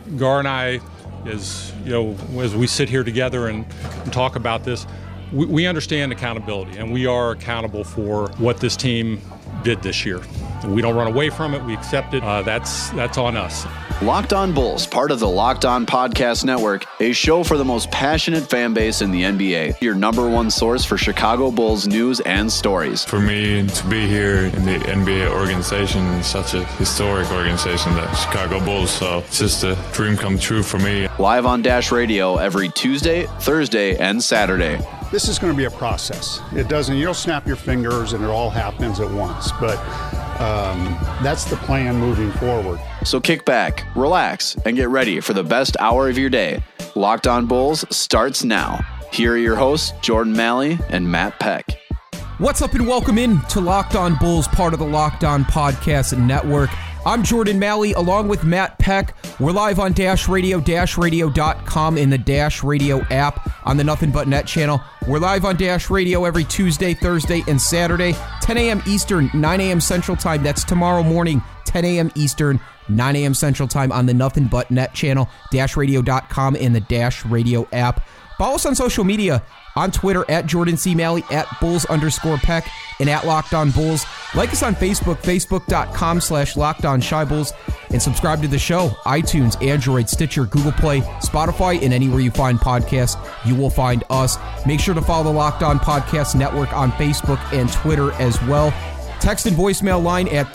Gar and I, as we sit here together and talk about this, we understand accountability, and we are accountable for what this team did this year. We don't run away from it. We accept it. That's on us. Locked On Bulls, part of the Locked On Podcast Network, a show for the most passionate fan base in the NBA. Your number one source for Chicago Bulls news and stories. For me to be here in the NBA organization, such a historic organization, the Chicago Bulls, so it's just a dream come true for me. Live on Dash Radio every Tuesday, Thursday, and Saturday. This is going to be a process. You don't snap your fingers and it all happens at once, but that's the plan moving forward. So kick back, relax, and get ready for the best hour of your day. Locked On Bulls starts now. Here are your hosts, Jordan Malley and Matt Peck. What's up and welcome in to Locked On Bulls, part of the Locked On Podcast Network. I'm Jordan Malley along with Matt Peck. We're live on Dash Radio, dashradio.com, in the Dash Radio app on the Nothing But Net channel. We're live on Dash Radio every Tuesday, Thursday, and Saturday, 10 a.m. Eastern, 9 a.m. Central Time. That's tomorrow morning, 10 a.m. Eastern, 9 a.m. Central Time on the Nothing But Net channel, dashradio.com, and the Dash Radio app. Follow us on social media, on Twitter, at Jordan C. Malley, at Bulls_Peck, and at Locked On Bulls. Like us on Facebook, facebook.com/LockedOnShyBulls, and subscribe to the show, iTunes, Android, Stitcher, Google Play, Spotify, and anywhere you find podcasts, you will find us. Make sure to follow the Locked On Podcast Network on Facebook and Twitter as well. Text and voicemail line at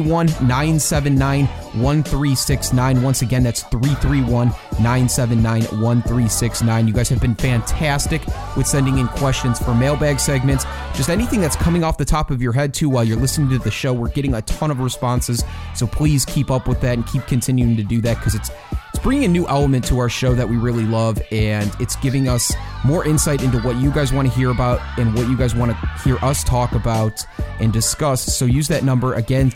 331-979-1369. Once again, that's 331-979-1369. You guys have been fantastic with sending in questions for mailbag segments. Just anything that's coming off the top of your head, too, while you're listening to the show. We're getting a ton of responses, so please keep up with that and keep continuing to do that, because it's bringing a new element to our show that we really love, and it's giving us more insight into what you guys want to hear about and what you guys want to hear us talk about and discuss. So use that number again,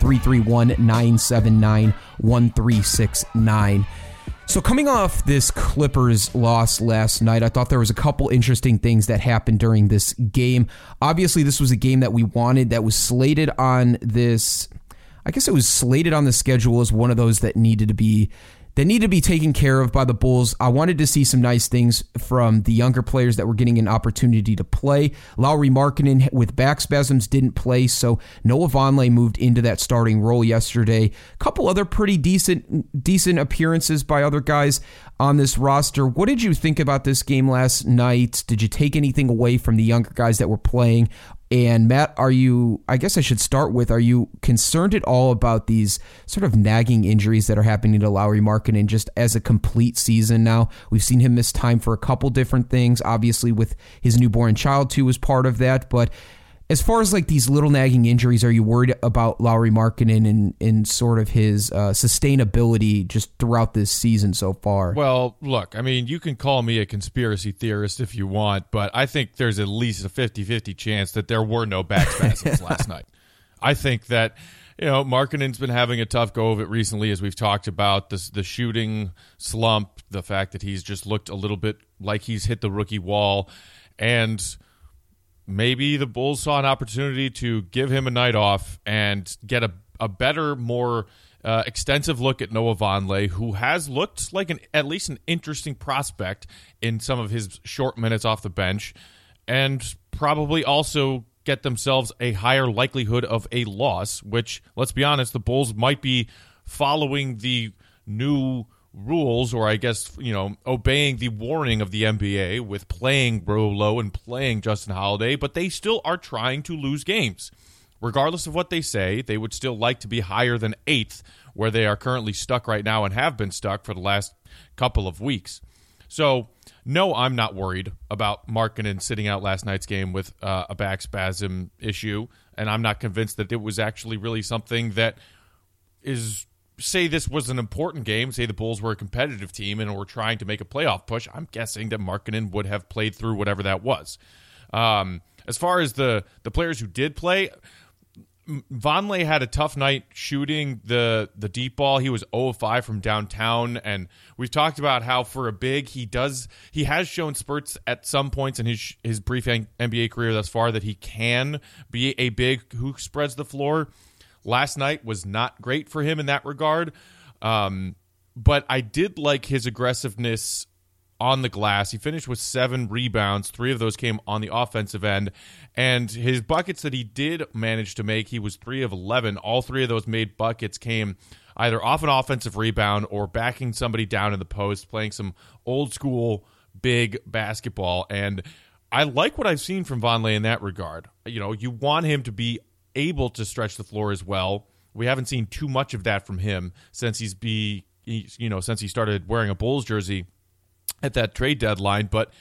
331-979-1369. So coming off this Clippers loss last night, I thought there was a couple interesting things that happened during this game. Obviously, this was a game that we wanted, that was slated on this, I guess it was slated on the schedule as one of those that needed to be taken care of by the Bulls. I wanted to see some nice things from the younger players that were getting an opportunity to play. Lauri Markkanen with back spasms didn't play, so Noah Vonleh moved into that starting role yesterday. A couple other pretty decent appearances by other guys on this roster. What did you think about this game last night? Did you take anything away from the younger guys that were playing? And Matt, are you concerned at all about these sort of nagging injuries that are happening to Lauri Markkanen just as a complete season now? We've seen him miss time for a couple different things. Obviously, with his newborn child, too, was part of that. But as far as like these little nagging injuries, are you worried about Lauri Markkanen and sort of his sustainability just throughout this season so far? Well, look, I mean, you can call me a conspiracy theorist if you want, but I think there's at least a 50-50 chance that there were no back spasms last night. I think that, Markkanen's been having a tough go of it recently, as we've talked about, the shooting slump, the fact that he's just looked a little bit like he's hit the rookie wall, and maybe the Bulls saw an opportunity to give him a night off and get a better, more extensive look at Noah Vonleh, who has looked like at least an interesting prospect in some of his short minutes off the bench, and probably also get themselves a higher likelihood of a loss, which, let's be honest, the Bulls might be following the new rules, or I guess, obeying the warning of the NBA with playing Rolo and playing Justin Holiday, but they still are trying to lose games. Regardless of what they say, they would still like to be higher than 8th, where they are currently stuck right now and have been stuck for the last couple of weeks. So, no, I'm not worried about Markkanen sitting out last night's game with a back spasm issue, and I'm not convinced that it was actually really something that is, say this was an important game, say the Bulls were a competitive team and were trying to make a playoff push, I'm guessing that Markkanen would have played through whatever that was. As far as the players who did play, Vonleh had a tough night shooting the deep ball. He was 0 of 5 from downtown, and we've talked about how for a big, he has shown spurts at some points in his brief NBA career thus far that he can be a big who spreads the floor. Last night was not great for him in that regard. but I did like his aggressiveness on the glass. He finished with 7 rebounds. 3 of those came on the offensive end. And his buckets that he did manage to make, he was 3 of 11. All 3 of those made buckets came either off an offensive rebound or backing somebody down in the post, playing some old school big basketball. And I like what I've seen from Vonleh in that regard. You want him to be able to stretch the floor as well. We haven't seen too much of that from him since since he started wearing a Bulls jersey at that trade deadline. But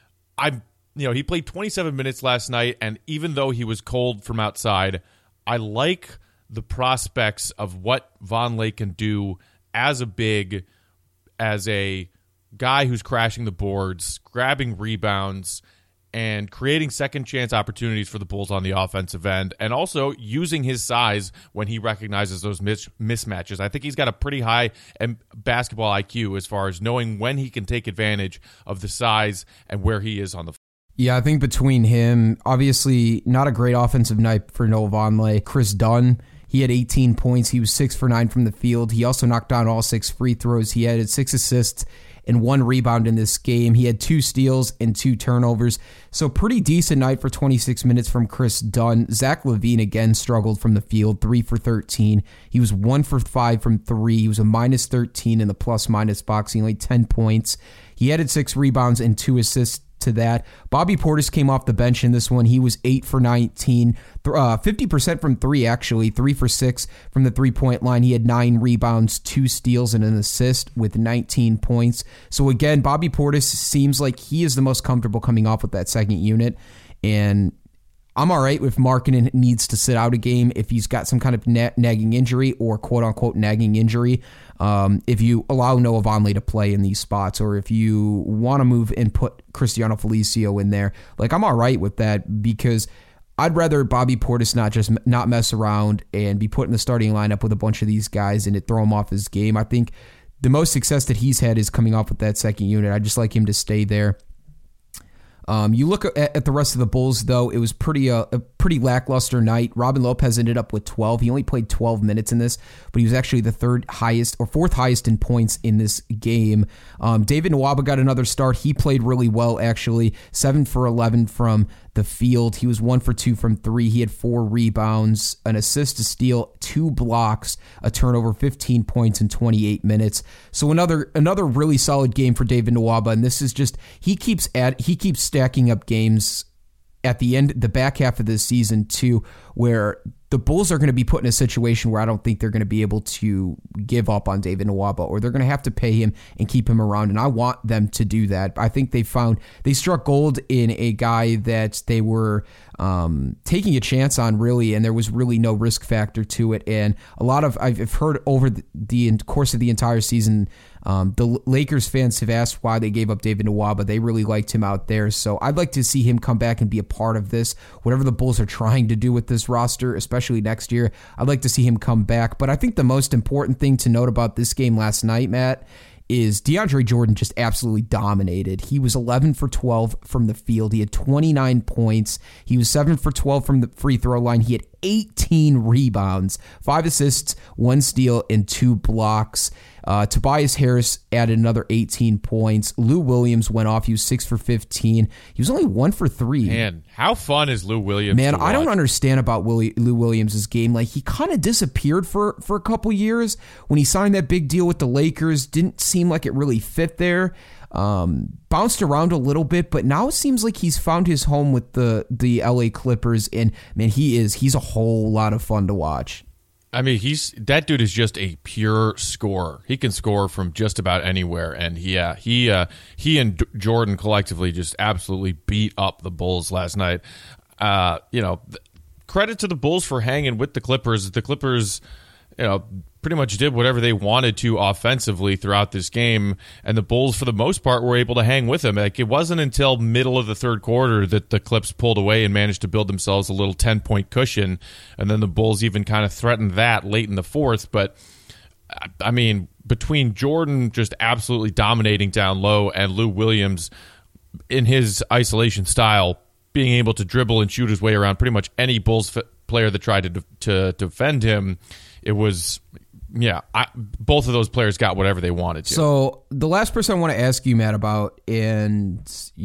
he played 27 minutes last night, and even though he was cold from outside, I like the prospects of what Vonleh can do as a big, as a guy who's crashing the boards, grabbing rebounds, and creating second chance opportunities for the Bulls on the offensive end, and also using his size when he recognizes those mismatches. I think he's got a pretty high basketball IQ as far as knowing when he can take advantage of the size and where he is on the floor. Yeah, I think between him, obviously not a great offensive night for Noah Vonleh. Chris Dunn, he had 18 points. He was 6 for 9 from the field. He also knocked down all 6 free throws. He had 6 assists and 1 rebound in this game. He had 2 steals and 2 turnovers. So pretty decent night for 26 minutes from Chris Dunn. Zach LaVine again struggled from the field, 3 for 13. He was 1 for 5 from 3. He was a minus 13 in the plus-minus box. He only 10 points. He added 6 rebounds and 2 assists to that. Bobby Portis came off the bench in this one. He was 8 for 19, 50% from 3 actually, 3 for 6 from the 3-point line. He had 9 rebounds, 2 steals, and an assist with 19 points. So again, Bobby Portis seems like he is the most comfortable coming off with that second unit, and I'm all right if Markkanen needs to sit out a game if he's got some kind of nagging injury or quote-unquote nagging injury. If you allow Noah Vonleh to play in these spots, or if you want to move and put Cristiano Felicio in there, I'm all right with that, because I'd rather Bobby Portis not mess around and be put in the starting lineup with a bunch of these guys and it throw him off his game. I think the most success that he's had is coming off with that second unit. I just like him to stay there. You look at the rest of the Bulls, though, it was a pretty lackluster night. Robin Lopez ended up with 12. He only played 12 minutes in this, but he was actually the 4th highest in points in this game. David Nwaba got another start. He played really well, actually. 7 for 11 from the field. He was 1 for 2 from 3. He had 4 rebounds, an assist, a steal, 2 blocks, a turnover, 15 points in 28 minutes. So another really solid game for David Nwaba, and this is just he keeps stacking up games at the back half of this season too, where the Bulls are going to be put in a situation where I don't think they're going to be able to give up on David Nwaba, or they're going to have to pay him and keep him around, and I want them to do that. I think they struck gold in a guy that they were taking a chance on, really, and there was really no risk factor to it. And I've heard over the course of the entire season, the Lakers fans have asked why they gave up David Nwaba. They really liked him out there, so I'd like to see him come back and be a part of this. Whatever the Bulls are trying to do with this roster, especially next year, I'd like to see him come back. But I think the most important thing to note about this game last night, Matt, is DeAndre Jordan just absolutely dominated. He was 11 for 12 from the field. He had 29 points. He was 7 for 12 from the free throw line. He had 18 rebounds, 5 assists, 1 steal, and 2 blocks. Tobias Harris added another 18 points. Lou Williams went off. He was 6 for 15. He was only 1 for 3. Man, how fun is Lou Williams? Man, I don't understand about Lou Williams' game. He kind of disappeared for a couple years. When he signed that big deal with the Lakers, didn't seem like it really fit there. Bounced around a little bit, but now it seems like he's found his home with the LA Clippers, and man, he's a whole lot of fun to watch. I mean, that dude is just a pure scorer. He can score from just about anywhere, and he and Jordan collectively just absolutely beat up the Bulls last night. Credit to the Bulls for hanging with the Clippers. The Clippers, pretty much did whatever they wanted to offensively throughout this game, and the Bulls, for the most part, were able to hang with them. It wasn't until middle of the third quarter that the Clips pulled away and managed to build themselves a little 10-point cushion, and then the Bulls even kind of threatened that late in the fourth. But, I mean, between Jordan just absolutely dominating down low and Lou Williams in his isolation style being able to dribble and shoot his way around pretty much any Bulls player that tried to defend him, it was both of those players got whatever they wanted to. So the last person I want to ask you, Matt, about, and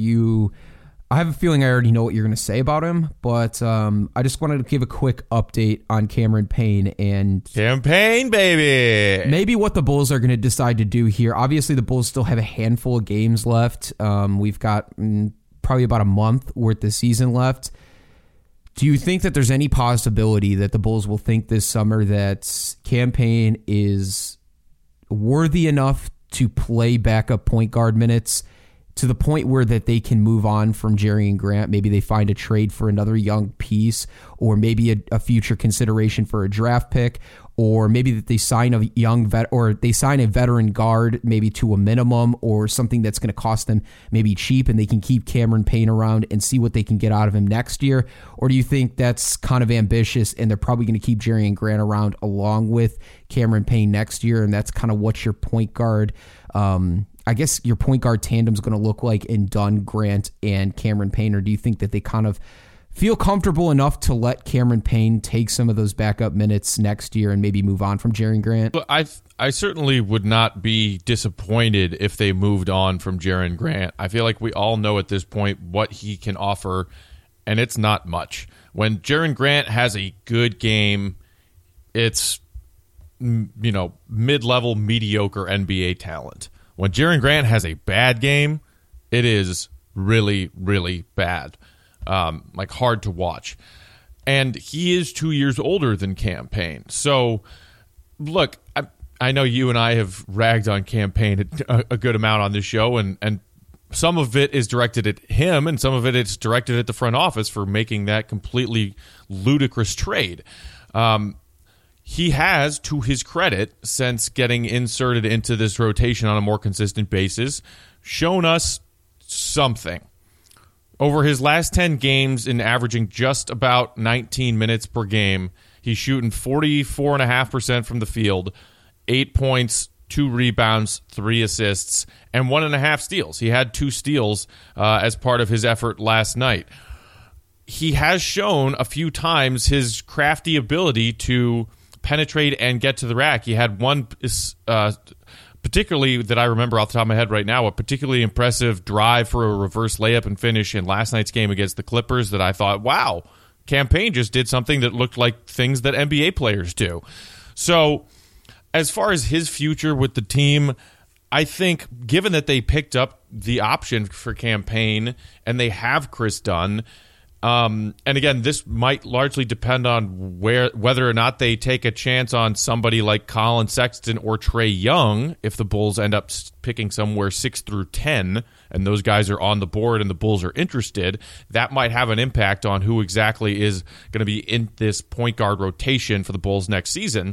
I have a feeling I already know what you're going to say about him, but I just wanted to give a quick update on Cameron Payne and Campaign, baby. Maybe what the Bulls are going to decide to do here. Obviously, the Bulls still have a handful of games left. We've got probably about a month worth of season left. Do you think that there's any possibility that the Bulls will think this summer that Cam Payne is worthy enough to play backup point guard minutes to the point where that they can move on from Jerry Grant? Maybe they find a trade for another young piece, or maybe a future consideration for a draft pick, or maybe that they sign a young they sign a veteran guard maybe to a minimum, or something that's going to cost them maybe cheap, and they can keep Cameron Payne around and see what they can get out of him next year? Or do you think that's kind of ambitious and they're probably going to keep Jerry Grant around along with Cameron Payne next year, and that's kind of what your point guard I guess your point guard tandem is going to look like in Dunn, Grant, and Cameron Payne? Or do you think that they kind of feel comfortable enough to let Cameron Payne take some of those backup minutes next year and maybe move on from Jerry Grant? Well, I certainly would not be disappointed if they moved on from Jerry Grant. I feel like we all know at this point what he can offer, and it's not much. When Jerry Grant has a good game, it's mid-level, mediocre NBA talent. When Jerry Grant has a bad game, it is really, really bad, like hard to watch. And he is 2 years older than Cam Payne. So, look, I know you and I have ragged on Cam Payne a good amount on this show, and some of it is directed at him, and some of it is directed at the front office for making that completely ludicrous trade. He has, to his credit, since getting inserted into this rotation on a more consistent basis, shown us something. Over his last 10 games, in averaging just about 19 minutes per game, he's shooting 44.5% from the field, 8 points, 2 rebounds, 3 assists, and 1.5 steals. He had 2 steals as part of his effort last night. He has shown a few times his crafty ability to penetrate and get to the rack. He had one particularly that I remember off the top of my head right now, a particularly impressive drive for a reverse layup and finish in last night's game against the Clippers that I thought, wow, Cam Payne just did something that looked like things that NBA players do. So as far as his future with the team, I think given that they picked up the option for Cam Payne and they have Chris Dunn, and again, this might largely depend on whether or not they take a chance on somebody like Colin Sexton or Trae Young. If the Bulls end up picking somewhere 6 through 10, and those guys are on the board and the Bulls are interested, that might have an impact on who exactly is going to be in this point guard rotation for the Bulls next season.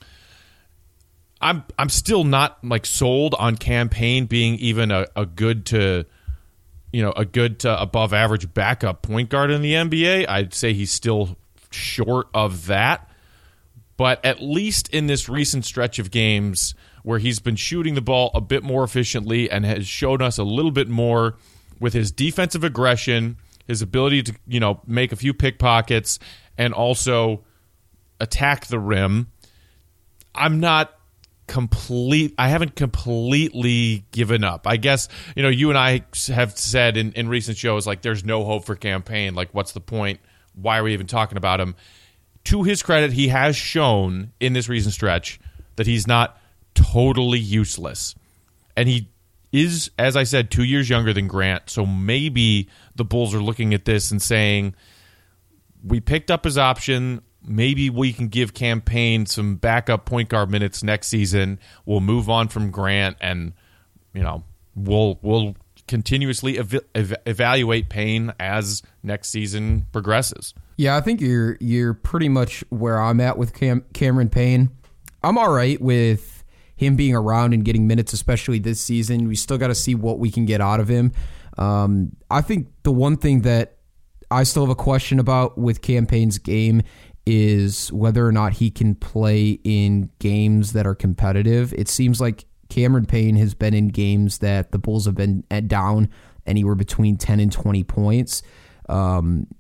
I'm still not sold on Cam Payne being even a good to above average backup point guard in the NBA. I'd say he's still short of that. But at least in this recent stretch of games where he's been shooting the ball a bit more efficiently and has shown us a little bit more with his defensive aggression, his ability to, make a few pickpockets and also attack the rim, I haven't completely given up. I guess, you and I have said in recent shows, there's no hope for Cam Payne. What's the point? Why are we even talking about him? To his credit, he has shown in this recent stretch that he's not totally useless. And he is, as I said, 2 years younger than Grant. So maybe the Bulls are looking at this and saying, we picked up his option. Maybe we can give Cam Payne some backup point guard minutes next season. We'll move on from Grant, and we'll continuously evaluate Payne as next season progresses. Yeah, I think you're pretty much where I'm at with Cameron Payne. I'm all right with him being around and getting minutes, especially this season. We still got to see what we can get out of him. I think the one thing that I still have a question about with Cam Payne's game is whether or not he can play in games that are competitive. It seems like Cameron Payne has been in games that the Bulls have been down anywhere between 10 and 20 points.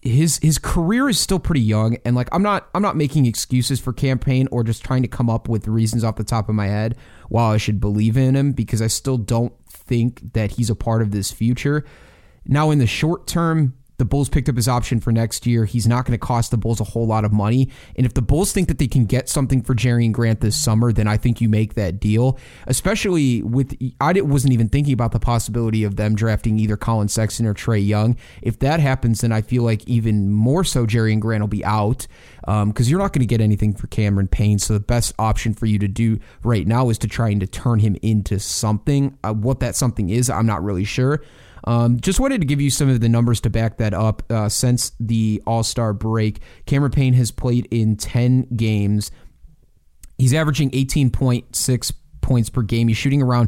his career is still pretty young, and like I'm not making excuses for Cam Payne or just trying to come up with reasons off the top of my head while I should believe in him, because I still don't think that he's a part of this future. Now, in the short term, the Bulls picked up his option for next year. He's not going to cost the Bulls a whole lot of money. And if the Bulls think that they can get something for Jerian Grant this summer, then I think you make that deal. Especially with, I wasn't even thinking about the possibility of them drafting either Colin Sexton or Trae Young. If that happens, then I feel like even more so Jerian Grant will be out, because you're not going to get anything for Cameron Payne. So the best option for you to do right now is to try to turn him into something. What that something is, I'm not really sure. Just wanted to give you some of the numbers to back that up. Since the All-Star break, Cameron Payne has played in 10 games. He's averaging 18.6 points per game. He's shooting around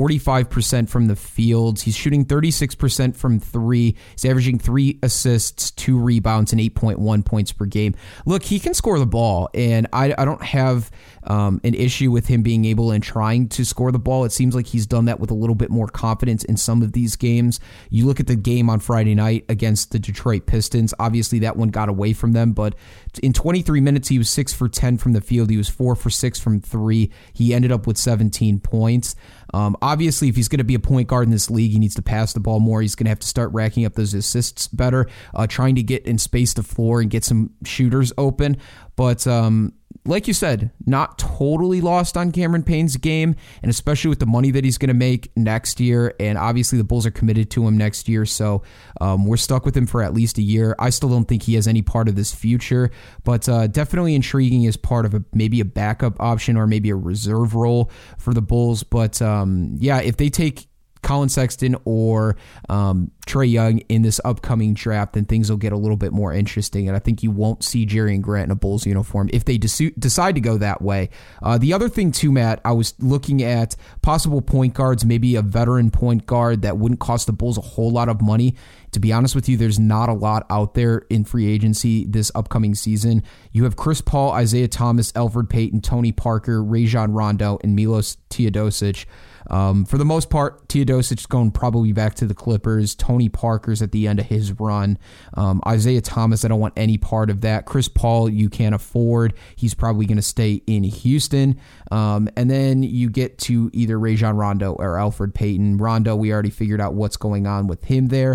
45% from the field. He's shooting 36% from three. He's averaging 3 assists, 2 rebounds, and 8.1 points per game. Look, he can score the ball, and I don't have an issue with him being able and trying to score the ball. It seems like he's done that with a little bit more confidence in some of these games. You look at the game on Friday night against the Detroit Pistons. Obviously, that one got away from them, but in 23 minutes, he was 6 for 10 from the field. He was 4 for 6 from 3. He ended up with 17 points. Obviously, if he's going to be a point guard in this league, he needs to pass the ball more. He's going to have to start racking up those assists better, trying to get and space the floor and get some shooters open. But like you said, not totally lost on Cameron Payne's game, and especially with the money that he's going to make next year. And obviously, the Bulls are committed to him next year, so we're stuck with him for at least a year. I still don't think he has any part of this future, but definitely intriguing as part of maybe a backup option or maybe a reserve role for the Bulls. But yeah, if they take Colin Sexton or Trae Young in this upcoming draft, then things will get a little bit more interesting, and I think you won't see Jerian Grant in a Bulls uniform if they decide to go that way. The other thing too, Matt, I was looking at possible point guards, maybe a veteran point guard that wouldn't cost the Bulls a whole lot of money. To be honest with you, there's not a lot out there in free agency this upcoming season. You have Chris Paul, Isaiah Thomas, Elfrid Payton, Tony Parker, Rajon Rondo, and Milos Teodosic. For the most part, Teodosic's going probably back to the Clippers. Tony Parker's at the end of his run. Isaiah Thomas, I don't want any part of that. Chris Paul, you can't afford. He's probably going to stay in Houston. And then you get to either Rajon Rondo or Elfrid Payton. Rondo, we already figured out what's going on with him there.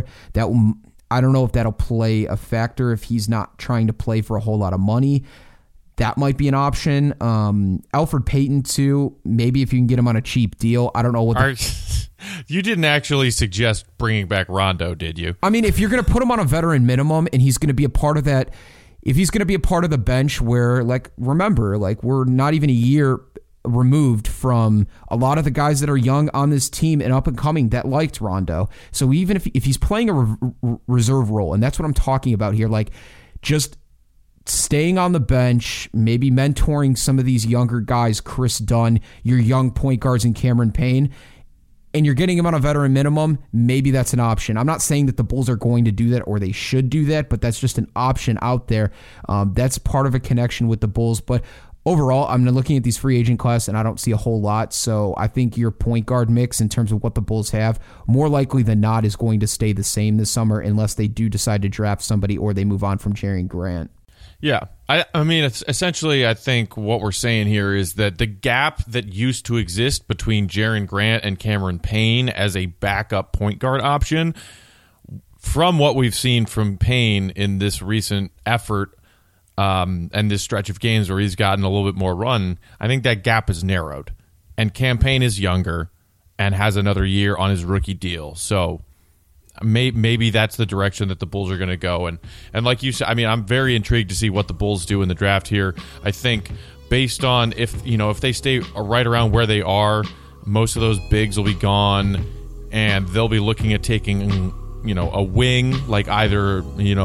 I don't know if that'll play a factor if he's not trying to play for a whole lot of money. That might be an option. Elfrid Payton, too. Maybe if you can get him on a cheap deal. I don't know what. You didn't actually suggest bringing back Rondo, did you? I mean, if you're going to put him on a veteran minimum and he's going to be a part of that, if he's going to be a part of the bench where, like, remember, like, we're not even a year removed from a lot of the guys that are young on this team and up and coming that liked Rondo. So even if he's playing a reserve role, and that's what I'm talking about here, like, just staying on the bench, maybe mentoring some of these younger guys, Chris Dunn, your young point guards, and Cameron Payne, and you're getting him on a veteran minimum, maybe that's an option. I'm not saying that the Bulls are going to do that or they should do that, but that's just an option out there. That's part of a connection with the Bulls. But overall, I'm looking at these free agent class and I don't see a whole lot. So I think your point guard mix in terms of what the Bulls have, more likely than not, is going to stay the same this summer unless they do decide to draft somebody or they move on from Jerian Grant. Yeah, I mean, it's essentially, I think what we're saying here is that the gap that used to exist between Jerian Grant and Cameron Payne as a backup point guard option, from what we've seen from Payne in this recent effort and this stretch of games where he's gotten a little bit more run, I think that gap is narrowed. And Cam Payne is younger and has another year on his rookie deal, so maybe that's the direction that the Bulls are going to go. And like you said, I mean, I'm very intrigued to see what the Bulls do in the draft here. I think based on if they stay right around where they are, most of those bigs will be gone, and they'll be looking at taking a wing like either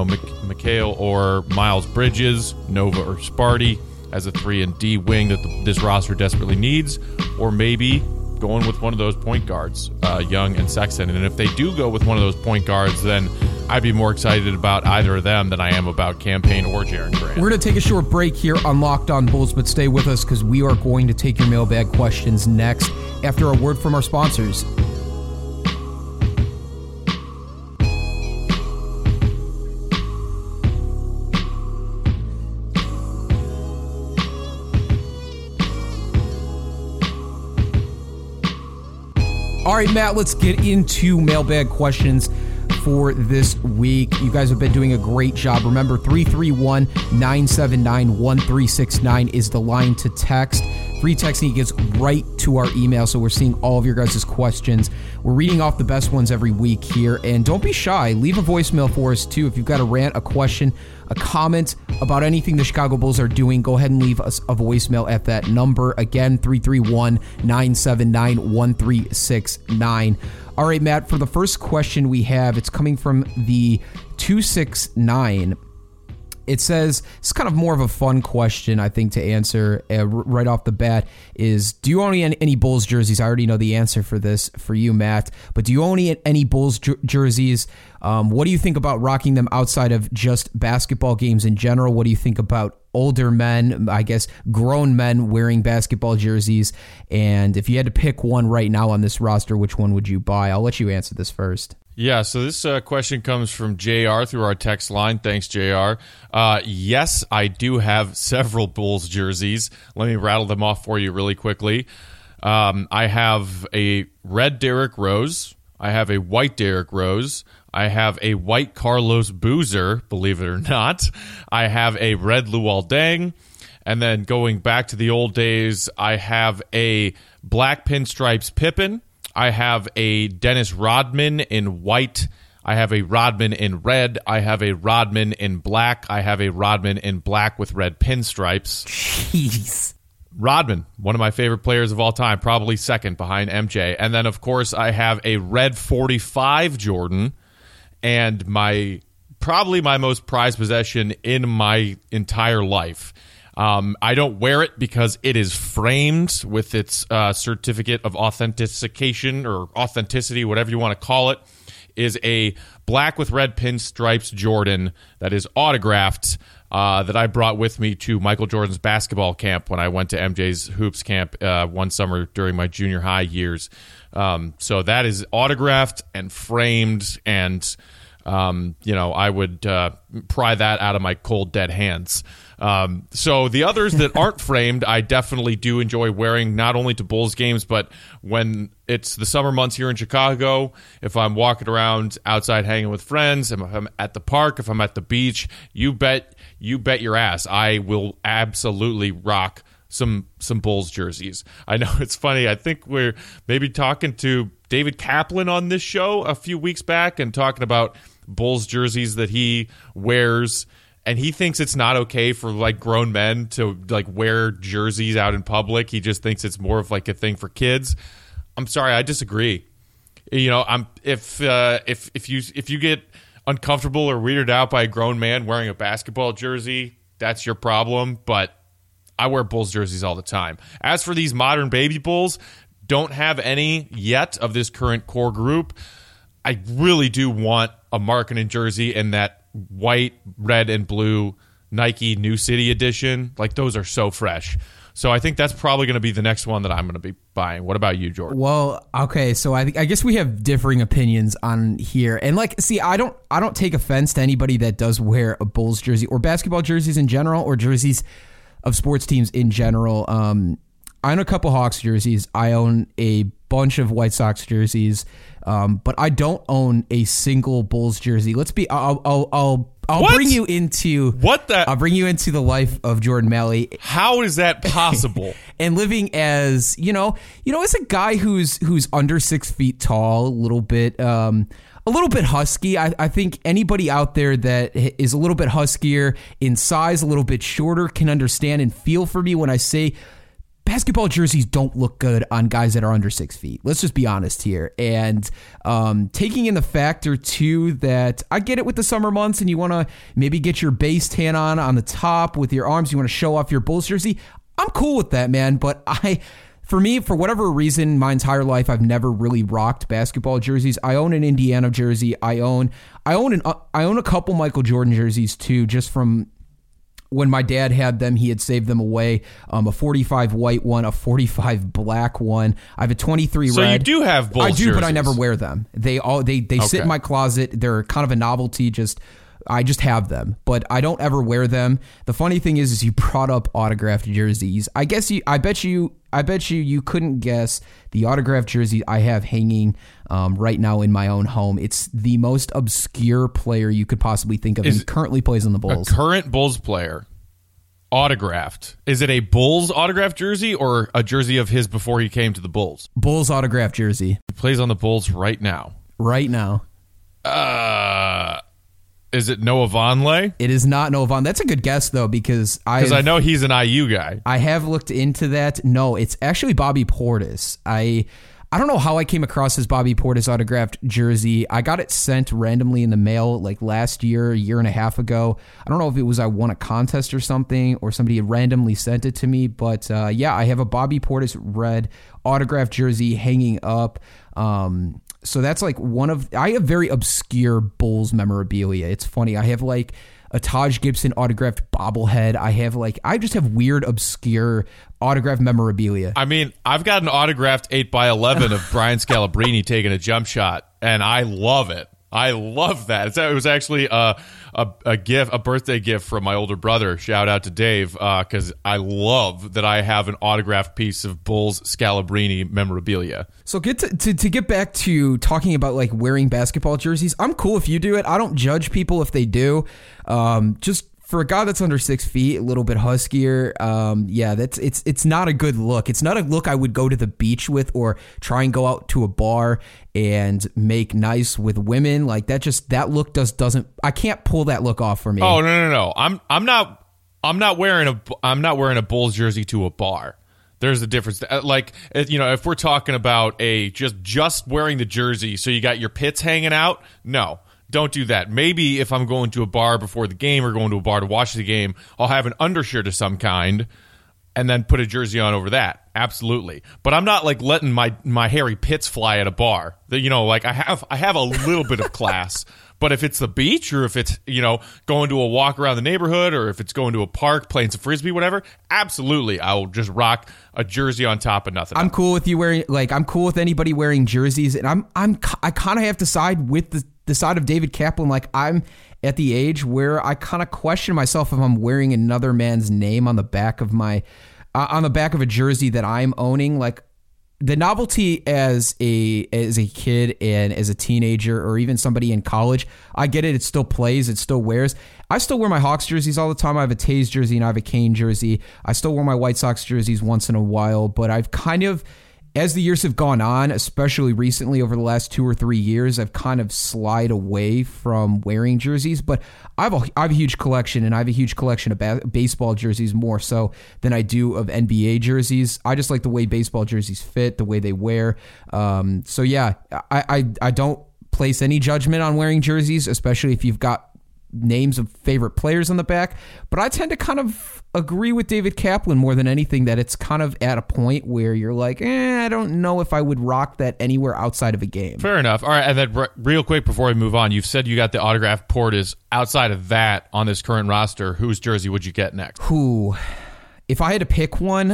Mikal or Miles Bridges, Nova or Sparty as a 3-and-D wing that this roster desperately needs, or maybe going with one of those point guards, Young and Sexton. And if they do go with one of those point guards, then I'd be more excited about either of them than I am about Cam Payne or Jerian Grant. We're going to take a short break here on Locked On Bulls, but stay with us because we are going to take your mailbag questions next after a word from our sponsors. All right, Matt, let's get into mailbag questions for this week. You guys have been doing a great job. Remember, 331-979-1369 is the line to text. Free texting gets right to our email, so we're seeing all of your guys' questions. We're reading off the best ones every week here, and don't be shy. Leave a voicemail for us, too. If you've got a rant, a question, a comment about anything the Chicago Bulls are doing, go ahead and leave us a voicemail at that number. Again, 331-979-1369. All right, Matt, for the first question we have, it's coming from the 269. It says, it's kind of more of a fun question, I think, to answer right off the bat, is do you own any Bulls jerseys? I already know the answer for this for you, Matt, but do you own any Bulls jerseys? What do you think about rocking them outside of just basketball games in general? What do you think about older men, I guess grown men wearing basketball jerseys? And if you had to pick one right now on this roster, which one would you buy? I'll let you answer this first. Yeah, so this question comes from JR through our text line. Thanks, JR. Yes, I do have several Bulls jerseys. Let me rattle them off for you really quickly. I have a red Derrick Rose. I have a white Derrick Rose. I have a white Carlos Boozer, believe it or not. I have a red Luol Deng. And then going back to the old days, I have a black pinstripes Pippen. I have a Dennis Rodman in white. I have a Rodman in red. I have a Rodman in black. I have a Rodman in black with red pinstripes. Jeez. Rodman, one of my favorite players of all time, probably second behind MJ. And then, of course, I have a red 45 Jordan, and probably my most prized possession in my entire life. I don't wear it because it is framed with its certificate of authentication or authenticity, whatever you want to call it, is a black with red pinstripes Jordan that is autographed that I brought with me to Michael Jordan's basketball camp when I went to MJ's hoops camp one summer during my junior high years. So that is autographed and framed, and I would pry that out of my cold, dead hands. So the others that aren't framed, I definitely do enjoy wearing, not only to Bulls games, but when it's the summer months here in Chicago, if I'm walking around outside hanging with friends, if I'm at the park, if I'm at the beach, you bet your ass I will absolutely rock some Bulls jerseys. I know it's funny. I think we're maybe talking to David Kaplan on this show a few weeks back and talking about Bulls jerseys that he wears, and he thinks it's not okay for like grown men to like wear jerseys out in public. He just thinks it's more of like a thing for kids. I'm sorry, I disagree. If you get uncomfortable or weirded out by a grown man wearing a basketball jersey, that's your problem, but I wear Bulls jerseys all the time. As for these modern baby Bulls, don't have any yet of this current core group. I really do want a Markkanen jersey in that white, red, and blue Nike New City edition. Like, those are so fresh. So I think that's probably going to be the next one that I'm going to be buying. What about you, Jordan? Well, okay, so I guess we have differing opinions on here. And I don't take offense to anybody that does wear a Bulls jersey or basketball jerseys in general, or jerseys of sports teams in general. I own a couple Hawks jerseys. I own a bunch of White Sox jerseys, but I don't own a single Bulls jersey. I'll bring you into I'll bring you into the life of Jordan Malley. How is that possible? And living as as a guy who's under 6 feet tall, a little bit husky. I think anybody out there that is a little bit huskier in size, a little bit shorter, can understand and feel for me when I say basketball jerseys don't look good on guys that are under 6 feet. Let's just be honest here. And taking in the factor, too, that I get it with the summer months and you want to maybe get your base tan on the top with your arms. You want to show off your Bulls jersey. I'm cool with that, man. But for me, for whatever reason, my entire life, I've never really rocked basketball jerseys. I own an Indiana jersey. I own a couple Michael Jordan jerseys, too, just from when my dad had them. He had saved them away. A 45 white one, a 45 black one. I have a 23 red. So you do have Bulls jerseys. I do, but I never wear them. They sit in my closet. They're kind of a novelty. I just have them, but I don't ever wear them. The funny thing is you brought up autographed jerseys. I bet you I bet you couldn't guess the autographed jersey I have hanging right now in my own home. It's the most obscure player you could possibly think of, and he currently plays on the Bulls. A current Bulls player, autographed. Is it a Bulls autographed jersey or a jersey of his before he came to the Bulls? Bulls autographed jersey. He plays on the Bulls right now. Right now. Is it Noah Vonleh? It is not Noah Vonleh. That's a good guess, though, because I know he's an IU guy. I have looked into that. No, it's actually Bobby Portis. I don't know how I came across his Bobby Portis autographed jersey. I got it sent randomly in the mail like last year, a year and a half ago. I don't know if it was I won a contest or something, or somebody had randomly sent it to me. But yeah, I have a Bobby Portis red autographed jersey hanging up. So that's like I have very obscure Bulls memorabilia. It's funny. I have like a Taj Gibson autographed bobblehead. I just have weird, obscure autographed memorabilia. I mean, I've got an autographed 8x11 of Brian Scalabrine taking a jump shot, and I love it. I love that. It was actually a birthday gift from my older brother. Shout out to Dave, because I love that I have an autographed piece of Bulls Scalabrine memorabilia. So to get back to talking about like wearing basketball jerseys, I'm cool if you do it. I don't judge people if they do. Just for a guy that's under 6 feet, a little bit huskier, yeah, it's not a good look. It's not a look I would go to the beach with or try and go out to a bar and make nice with women. Like that look doesn't. I can't pull that look off for me. Oh no! I'm not wearing a Bulls jersey to a bar. There's a difference. Like, you know, if we're talking about just wearing the jersey, so you got your pits hanging out, no. Don't do that. Maybe if I'm going to a bar before the game or going to a bar to watch the game, I'll have an undershirt of some kind and then put a jersey on over that. Absolutely. But I'm not like letting my hairy pits fly at a bar. You know, like I have a little bit of class. But if it's the beach or if it's, you know, going to a walk around the neighborhood or if it's going to a park, playing some Frisbee, whatever, absolutely. I will just rock a jersey on top of nothing. I'm cool with you wearing, like, I'm cool with anybody wearing jerseys. And I kind of have to side with the side of David Kaplan. Like, I'm at the age where I kind of question myself if I'm wearing another man's name on the back of a jersey that I'm owning. Like, the novelty as a kid and as a teenager or even somebody in college, I get it. It still plays. It still wears. I still wear my Hawks jerseys all the time. I have a Tays jersey and I have a Kane jersey. I still wear my White Sox jerseys once in a while, but I've kind of, as the years have gone on, especially recently over the last 2 or 3 years, I've kind of slid away from wearing jerseys. But I have a huge collection, and I have a huge collection of baseball jerseys more so than I do of NBA jerseys. I just like the way baseball jerseys fit, the way they wear. So yeah, I don't place any judgment on wearing jerseys, especially if you've got names of favorite players on the back. But I tend to kind of agree with David Kaplan more than anything that it's kind of at a point where you're like, I don't know if I would rock that anywhere outside of a game. Fair enough. All right, and then real quick before we move on, you've said you got the autographed Portis. Outside of that, on this current roster, whose jersey would you get next? If I had to pick one,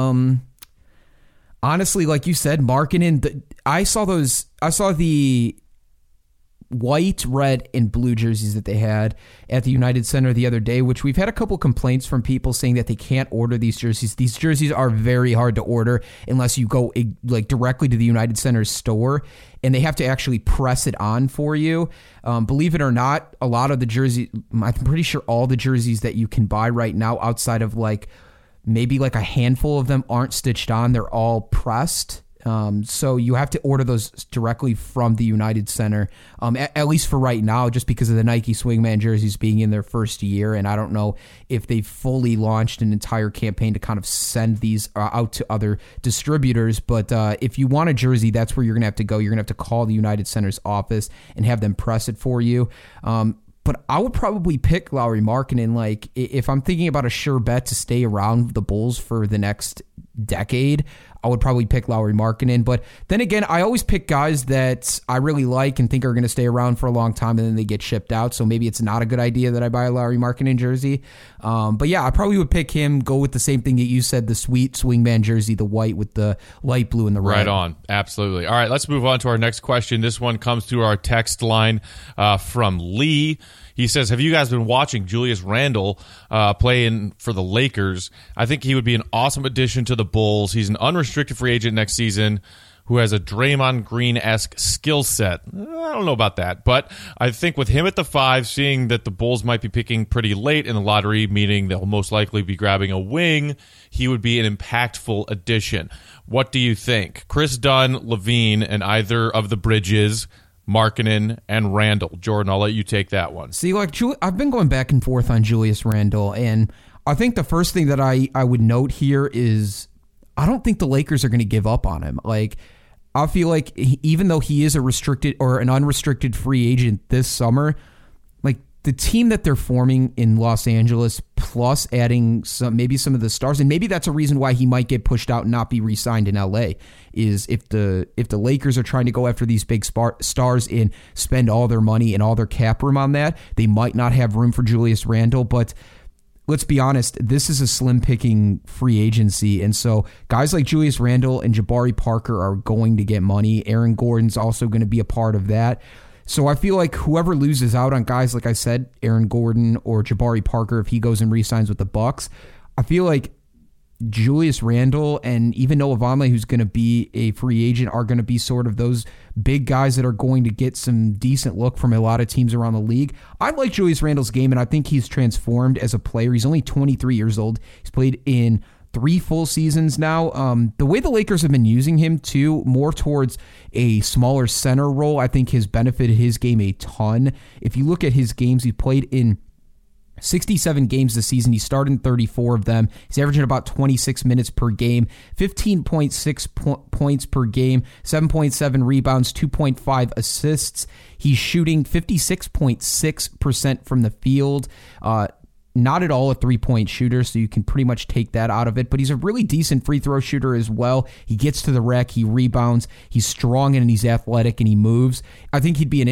honestly, like you said, Markkanen, I saw the white, red, and blue jerseys that they had at the United Center the other day, which we've had a couple complaints from people saying that they can't order these jerseys. These jerseys are very hard to order unless you go like directly to the United Center store, and they have to actually press it on for you. Believe it or not, a lot of the jerseys, I'm pretty sure all the jerseys that you can buy right now outside of like maybe like a handful of them aren't stitched on. They're all pressed. So you have to order those directly from the United Center, at least for right now, just because of the Nike Swingman jerseys being in their first year. And I don't know if they've fully launched an entire campaign to kind of send these out to other distributors. But if you want a jersey, that's where you're going to have to go. You're going to have to call the United Center's office and have them press it for you. But I would probably pick Lauri Markkanen. Like, if I'm thinking about a sure bet to stay around the Bulls for the next decade, I would probably pick Lauri Markkanen. But then again, I always pick guys that I really like and think are going to stay around for a long time, and then they get shipped out. So maybe it's not a good idea that I buy a Lauri Markkanen jersey. But yeah, I probably would pick him, go with the same thing that you said, the sweet Swingman jersey, the white with the light blue and the red. Right on. Absolutely. All right, let's move on to our next question. This one comes through our text line from Lee. He says, have you guys been watching Julius Randle playing for the Lakers? I think he would be an awesome addition to the Bulls. He's an unrestricted free agent next season who has a Draymond Green-esque skill set. I don't know about that, but I think with him at the 5, seeing that the Bulls might be picking pretty late in the lottery, meaning they'll most likely be grabbing a wing, he would be an impactful addition. What do you think? Chris Dunn, LaVine, and either of the Bridges, Markkanen, and Randle. Jordan, I'll let you take that one. See, I've been going back and forth on Julius Randle, and I think the first thing that I would note here is I don't think the Lakers are going to give up on him. I feel like even though he is a restricted or an unrestricted free agent this summer, the team that they're forming in Los Angeles, plus adding maybe some of the stars, and maybe that's a reason why he might get pushed out and not be re-signed in LA, is if the Lakers are trying to go after these big stars and spend all their money and all their cap room on that, they might not have room for Julius Randle. But let's be honest, this is a slim-picking free agency, and so guys like Julius Randle and Jabari Parker are going to get money. Aaron Gordon's also going to be a part of that. So I feel like whoever loses out on guys, like I said, Aaron Gordon or Jabari Parker, if he goes and re-signs with the Bucks, I feel like Julius Randle and even Noah Vonleh, who's going to be a free agent, are going to be sort of those big guys that are going to get some decent look from a lot of teams around the league. I like Julius Randle's game, and I think he's transformed as a player. He's only 23 years old. He's played in 3 full seasons now. The way the Lakers have been using him, too, more towards a smaller center role, I think has benefited his game a ton. If you look at his games, he played in 67 games this season. He started in 34 of them. He's averaging about 26 minutes per game, 15.6 points per game, 7.7 rebounds, 2.5 assists. He's shooting 56.6% from the field. Not at all a three-point shooter, so you can pretty much take that out of it. But he's a really decent free throw shooter as well. He gets to the rack, he rebounds, he's strong and he's athletic and he moves. I think he'd be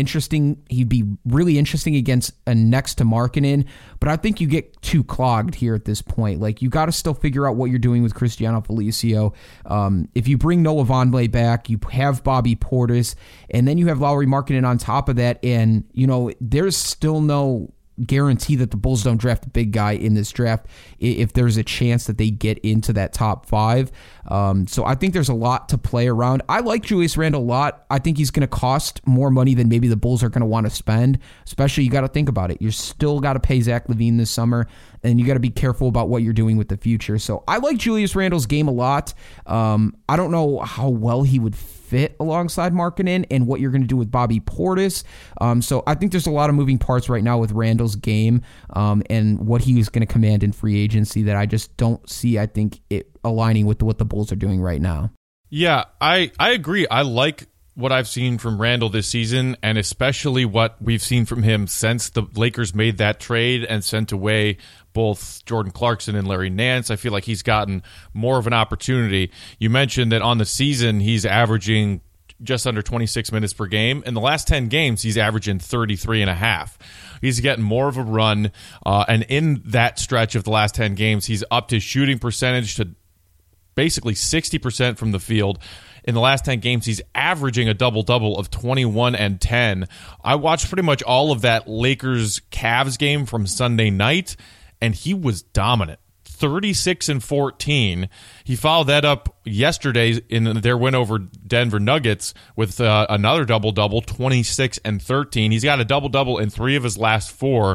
really interesting against a next to Markkanen, but I think you get too clogged here at this point. You got to still figure out what you're doing with Cristiano Felicio. If you bring Noah Vonleh back, you have Bobby Portis, and then you have Lauri Markkanen on top of that, and there's still no guarantee that the Bulls don't draft a big guy in this draft if there's a chance that they get into that top 5. So I think there's a lot to play around. I like Julius Randle a lot. I think he's going to cost more money than maybe the Bulls are going to want to spend, especially you got to think about it. You still got to pay Zach LaVine this summer, and you got to be careful about what you're doing with the future. So I like Julius Randle's game a lot. I don't know how well he would fit alongside Markkanen and what you're going to do with Bobby Portis. So I think there's a lot of moving parts right now with Randle's game and what he is going to command in free agency that I just don't see, I think, it aligning with what the Bulls are doing right now. Yeah, I agree. I like what I've seen from Randle this season, and especially what we've seen from him since the Lakers made that trade and sent away both Jordan Clarkson and Larry Nance. I feel like he's gotten more of an opportunity. You mentioned that on the season he's averaging just under 26 minutes per game. In the last 10 games, he's averaging 33 and a half. He's getting more of a run, and in that stretch of the last 10 games, he's upped his shooting percentage to basically 60% from the field. In the last 10 games, he's averaging a double-double of 21 and 10. I watched pretty much all of that Lakers-Cavs game from Sunday night, and he was dominant. 36 and 14. He followed that up yesterday in their win over Denver Nuggets with another double-double, 26 and 13. He's got a double-double in 3 of his last 4.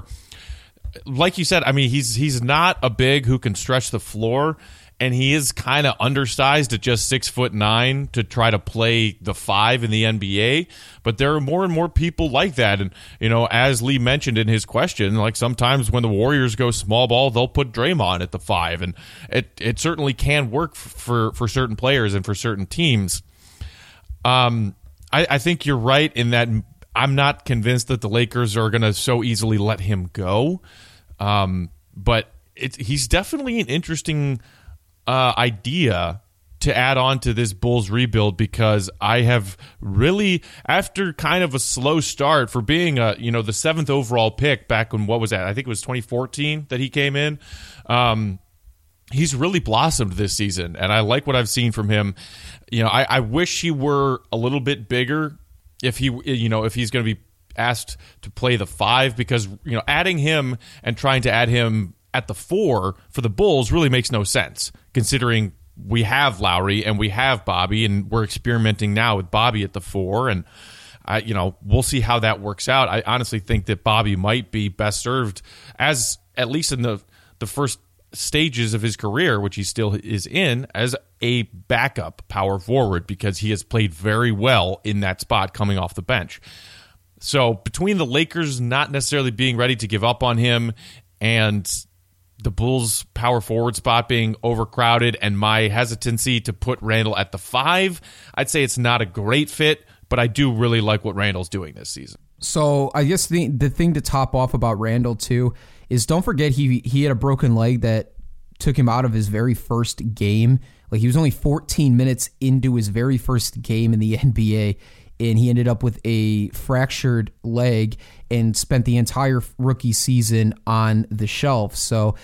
Like you said, I mean, he's not a big who can stretch the floor, and he is kind of undersized at just 6'9" to try to play the 5 in the NBA. But there are more and more people like that. And, as Lee mentioned in his question, like sometimes when the Warriors go small ball, they'll put Draymond at the 5. And it certainly can work for certain players and for certain teams. I think you're right in that I'm not convinced that the Lakers are going to so easily let him go. But he's definitely an interesting idea to add on to this Bulls rebuild, because I have really, after kind of a slow start for being the 7th overall pick back when, what was that? I think it was 2014 that he came in. He's really blossomed this season, and I like what I've seen from him. I wish he were a little bit bigger if he's going to be asked to play the 5 because, adding him and trying to add him at the 4 for the Bulls really makes no sense, considering we have Lowry and we have Bobby, and we're experimenting now with Bobby at the 4, and we'll see how that works out. I honestly think that Bobby might be best served, as at least in the first stages of his career, which he still is in, as a backup power forward, because he has played very well in that spot coming off the bench. So between the Lakers not necessarily being ready to give up on him and the Bulls power forward spot being overcrowded and my hesitancy to put Randle at the 5, I'd say it's not a great fit, but I do really like what Randle's doing this season. So I guess the thing to top off about Randle too is, don't forget he had a broken leg that took him out of his very first game. Like, he was only 14 minutes into his very first game in the NBA, and he ended up with a fractured leg and spent the entire rookie season on the shelf. So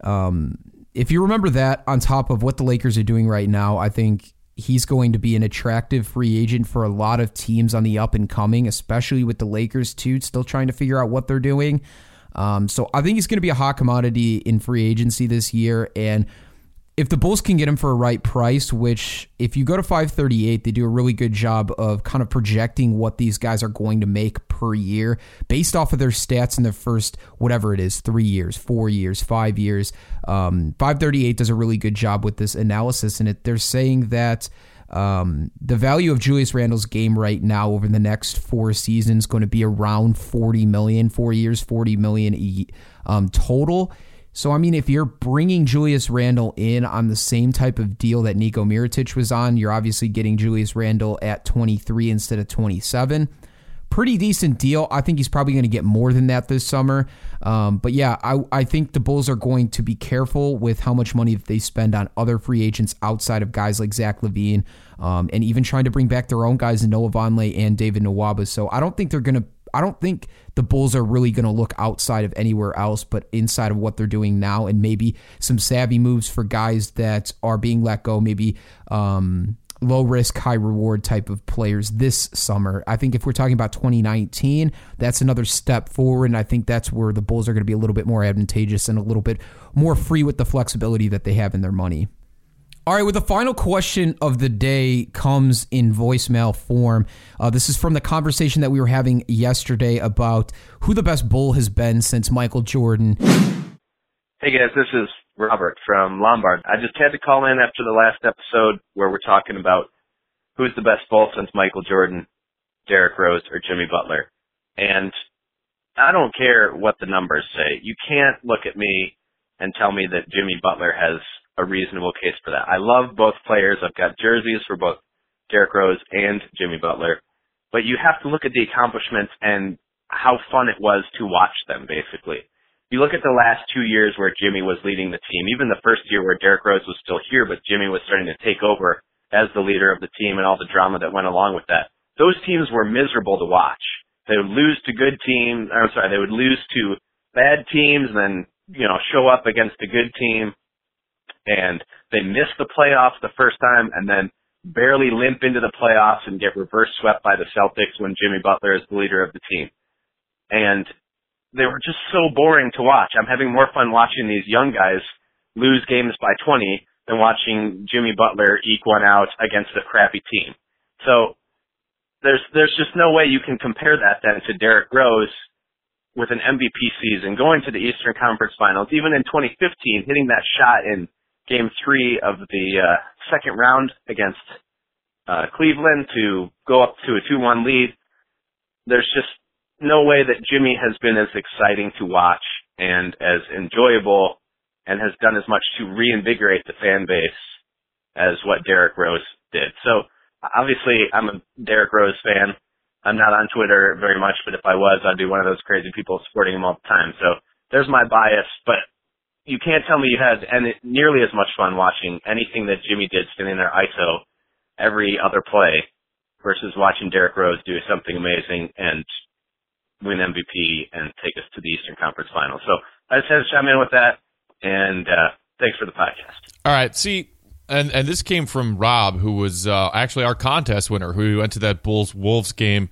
if you remember that on top of what the Lakers are doing right now, I think he's going to be an attractive free agent for a lot of teams on the up and coming, especially with the Lakers too, still trying to figure out what they're doing. So I think he's going to be a hot commodity in free agency this year. And if the Bulls can get him for a right price, which if you go to 538, they do a really good job of kind of projecting what these guys are going to make per year based off of their stats in the first, whatever it is, 3 years, 4 years, 5 years. 538 does a really good job with this analysis. And they're saying that the value of Julius Randle's game right now over the next 4 seasons is going to be around $40 million, 4 years, $40 million total. So, I mean, if you're bringing Julius Randle in on the same type of deal that Niko Mirotic was on, you're obviously getting Julius Randle at 23 instead of 27. Pretty decent deal. I think he's probably going to get more than that this summer. But yeah, I think the Bulls are going to be careful with how much money they spend on other free agents outside of guys like Zach LaVine, and even trying to bring back their own guys in Noah Vonleh and David Nwaba. So I don't think the Bulls are really going to look outside of anywhere else but inside of what they're doing now, and maybe some savvy moves for guys that are being let go, maybe low risk, high reward type of players this summer. I think if we're talking about 2019, that's another step forward, and I think that's where the Bulls are going to be a little bit more advantageous and a little bit more free with the flexibility that they have in their money. All right, with the final question of the day comes in voicemail form. This is from the conversation that we were having yesterday about who the best Bull has been since Michael Jordan. Hey guys, this is Robert from Lombard. I just had to call in after the last episode where we're talking about who's the best Bull since Michael Jordan, Derrick Rose, or Jimmy Butler. And I don't care what the numbers say. You can't look at me and tell me that Jimmy Butler has a reasonable case for that. I love both players. I've got jerseys for both Derrick Rose and Jimmy Butler. But you have to look at the accomplishments and how fun it was to watch them, basically. You look at the last 2 years where Jimmy was leading the team, even the first year where Derrick Rose was still here, but Jimmy was starting to take over as the leader of the team and all the drama that went along with that. Those teams were miserable to watch. They would lose to good teams, they would lose to bad teams and then, show up against a good team. And they missed the playoffs the first time and then barely limp into the playoffs and get reverse swept by the Celtics when Jimmy Butler is the leader of the team. And they were just so boring to watch. I'm having more fun watching these young guys lose games by 20 than watching Jimmy Butler eke one out against a crappy team. So there's just no way you can compare that then to Derrick Rose with an MVP season, going to the Eastern Conference Finals, even in 2015, hitting that shot in Game 3 of the second round against Cleveland to go up to a 2-1 lead. There's just no way that Jimmy has been as exciting to watch and as enjoyable and has done as much to reinvigorate the fan base as what Derrick Rose did. So obviously I'm a Derrick Rose fan. I'm not on Twitter very much, but if I was, I'd be one of those crazy people supporting him all the time. So there's my bias, but you can't tell me you had nearly as much fun watching anything that Jimmy did standing there ISO every other play versus watching Derrick Rose do something amazing and win MVP and take us to the Eastern Conference Finals. So I just had to chime in with that, and thanks for the podcast. All right, see, and this came from Rob, who was actually our contest winner, who went to that Bulls-Wolves game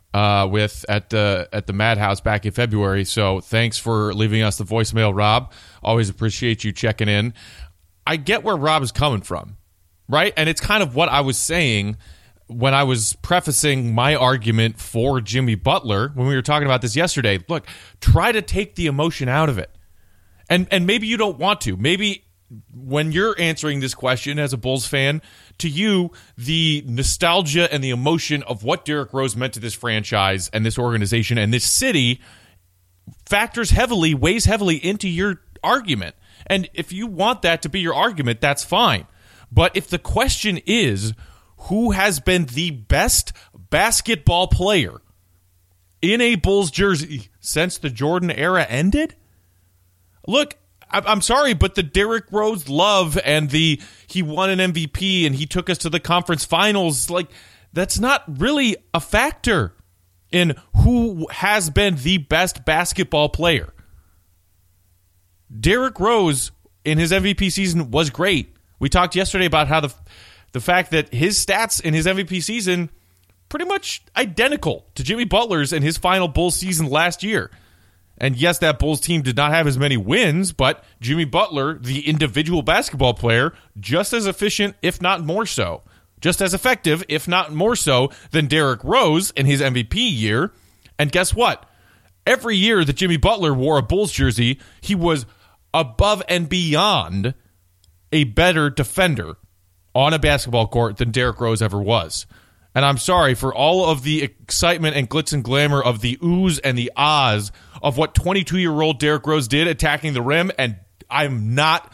at the Madhouse back in February. So thanks for leaving us the voicemail, Rob. Always appreciate you checking in. I get where Rob is coming from, right? And it's kind of what I was saying when I was prefacing my argument for Jimmy Butler when we were talking about this yesterday. Look, try to take the emotion out of it. And maybe you don't want to. Maybe when you're answering this question as a Bulls fan, to you, the nostalgia and the emotion of what Derrick Rose meant to this franchise and this organization and this city weighs heavily into your argument. And if you want that to be your argument, that's fine. But if the question is, who has been the best basketball player in a Bulls jersey since the Jordan era ended? Look, I'm sorry, but the Derrick Rose love and he won an MVP and he took us to the conference finals, like, that's not really a factor in who has been the best basketball player. Derrick Rose in his MVP season was great. We talked yesterday about how the fact that his stats in his MVP season pretty much identical to Jimmy Butler's in his final Bulls season last year. And yes, that Bulls team did not have as many wins, but Jimmy Butler, the individual basketball player, just as efficient, if not more so. Just as effective, if not more so, than Derrick Rose in his MVP year. And guess what? Every year that Jimmy Butler wore a Bulls jersey, he was above and beyond a better defender on a basketball court than Derrick Rose ever was. And I'm sorry for all of the excitement and glitz and glamour of the oohs and the ahs of what 22-year-old Derrick Rose did attacking the rim, and I am not,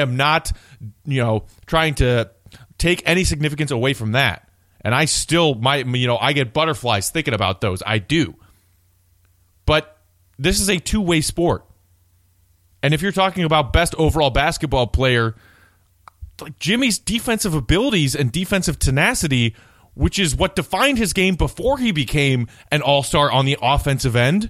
trying to take any significance away from that. And I still I get butterflies thinking about those. I do. But this is a two-way sport. And if you're talking about best overall basketball player, like Jimmy's defensive abilities and defensive tenacity, which is what defined his game before he became an all-star on the offensive end,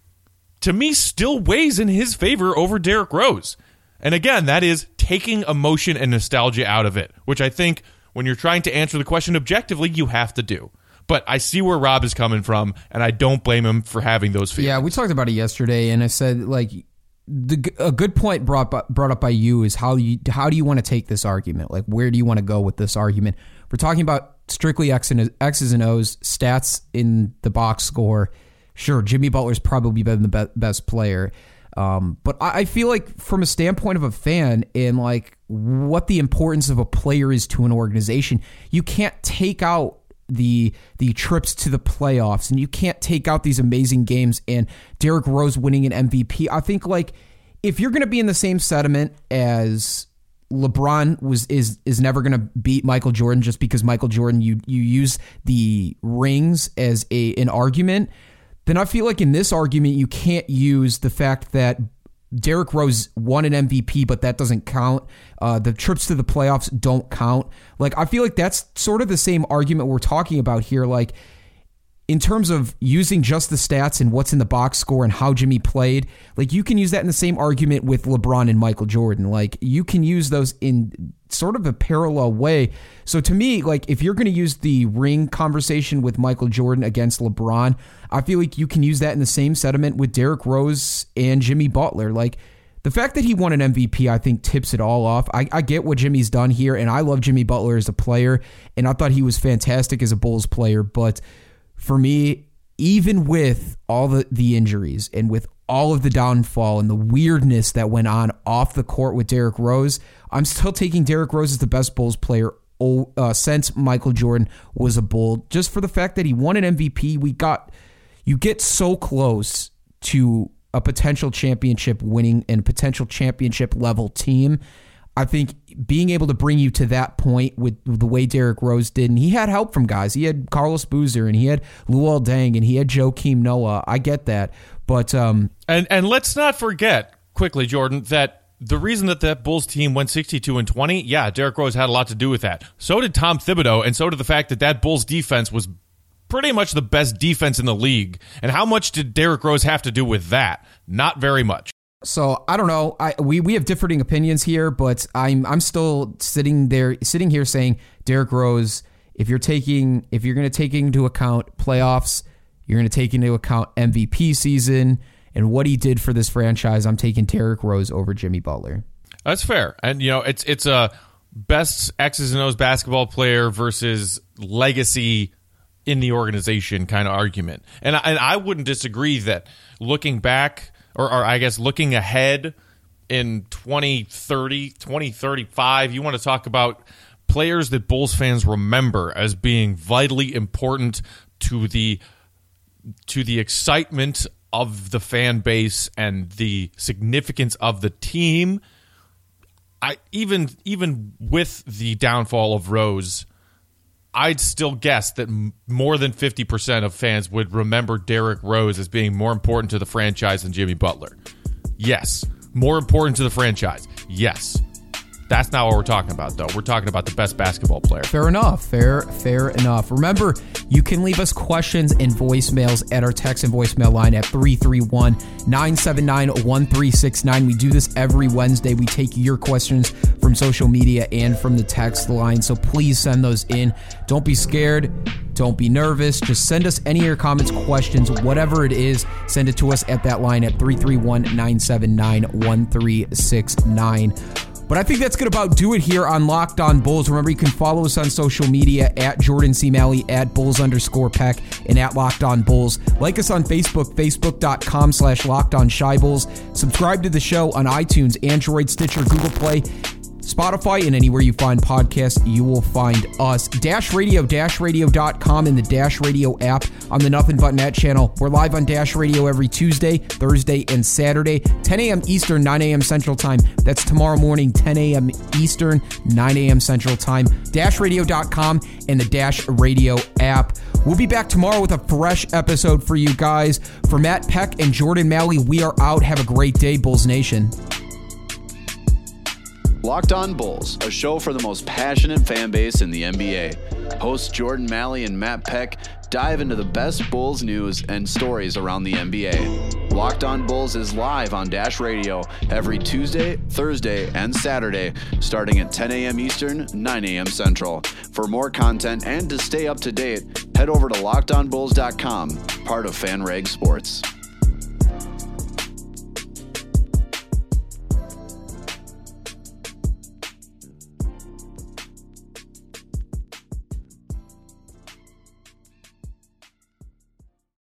to me still weighs in his favor over Derrick Rose. And again, that is taking emotion and nostalgia out of it, which I think when you're trying to answer the question objectively, you have to do. But I see where Rob is coming from, and I don't blame him for having those feelings. Yeah, we talked about it yesterday, and I said, like, a good point brought up by you is how do you want to take this argument? Like, where do you want to go with this argument? We're talking about strictly X's and O's, stats in the box score. Sure, Jimmy Butler's probably been the best player. But I feel like from a standpoint of a fan and like what the importance of a player is to an organization, you can't take out the trips to the playoffs and you can't take out these amazing games and Derrick Rose winning an MVP. I think like if you're going to be in the same sentiment as LeBron is never going to beat Michael Jordan just because Michael Jordan, you use the rings as an argument, then I feel like in this argument, you can't use the fact that Derrick Rose won an MVP, but that doesn't count. The trips to the playoffs don't count. Like, I feel like that's sort of the same argument we're talking about here. Like, in terms of using just the stats and what's in the box score and how Jimmy played, like, you can use that in the same argument with LeBron and Michael Jordan. Like, you can use those in sort of a parallel way. So to me, like, if you're going to use the ring conversation with Michael Jordan against LeBron, I feel like you can use that in the same sentiment with Derrick Rose and Jimmy Butler. Like, the fact that he won an MVP, I think, tips it all off. I get what Jimmy's done here, and I love Jimmy Butler as a player, and I thought he was fantastic as a Bulls player. But for me, even with all the injuries and with all of the downfall and the weirdness that went on off the court with Derrick Rose, I'm still taking Derrick Rose as the best Bulls player since Michael Jordan was a Bull. Just for the fact that he won an MVP, you get so close to a potential championship winning and potential championship level team. I think being able to bring you to that point with the way Derrick Rose did, and he had help from guys. He had Carlos Boozer, and he had Luol Deng, and he had Joakim Noah. I get that. But and let's not forget, quickly, Jordan, that the reason that Bulls team went 62-20, yeah, Derrick Rose had a lot to do with that. So did Tom Thibodeau, and so did the fact that Bulls defense was pretty much the best defense in the league. And how much did Derrick Rose have to do with that? Not very much. So I don't know. We have differing opinions here, but I'm still sitting here saying Derrick Rose. If you're going to take into account playoffs, You're going to take into account MVP season and what he did for this franchise. I'm taking Derrick Rose over Jimmy Butler. That's fair. And, it's a best X's and O's basketball player versus legacy in the organization kind of argument. And I wouldn't disagree that looking back, or I guess looking ahead in 2030, 2035, you want to talk about players that Bulls fans remember as being vitally important to the excitement of the fan base and the significance of the team. Even with the downfall of Rose, I'd still guess that more than 50% of fans would remember Derrick Rose as being more important to the franchise than Jimmy Butler. Yes. More important to the franchise. Yes. That's not what we're talking about, though. We're talking about the best basketball player. Fair enough. Fair enough. Remember, you can leave us questions and voicemails at our text and voicemail line at 331-979-1369. We do this every Wednesday. We take your questions from social media and from the text line, so please send those in. Don't be scared. Don't be nervous. Just send us any of your comments, questions, whatever it is. Send it to us at that line at 331-979-1369. But I think that's going to about do it here on Locked On Bulls. Remember, you can follow us on social media at Jordan C. Malley, at Bulls_Peck, and at Locked On Bulls. Like us on Facebook, facebook.com/LockedOnShyBulls. Subscribe to the show on iTunes, Android, Stitcher, Google Play, Spotify, and anywhere you find podcasts, you will find us. Dash Radio, dashradio.com, and the Dash Radio app on the Nothing But Net channel. We're live on Dash Radio every Tuesday, Thursday, and Saturday, 10 a.m. Eastern, 9 a.m. Central Time. That's tomorrow morning, 10 a.m. Eastern, 9 a.m. Central Time. Dashradio.com and the Dash Radio app. We'll be back tomorrow with a fresh episode for you guys. For Matt Peck and Jordan Malley, we are out. Have a great day, Bulls Nation. Locked On Bulls, a show for the most passionate fan base in the NBA. Hosts Jordan Malley and Matt Peck dive into the best Bulls news and stories around the NBA. Locked On Bulls is live on Dash Radio every Tuesday, Thursday, and Saturday, starting at 10 a.m. Eastern, 9 a.m. Central. For more content and to stay up to date, head over to LockedOnBulls.com, part of FanRag Sports.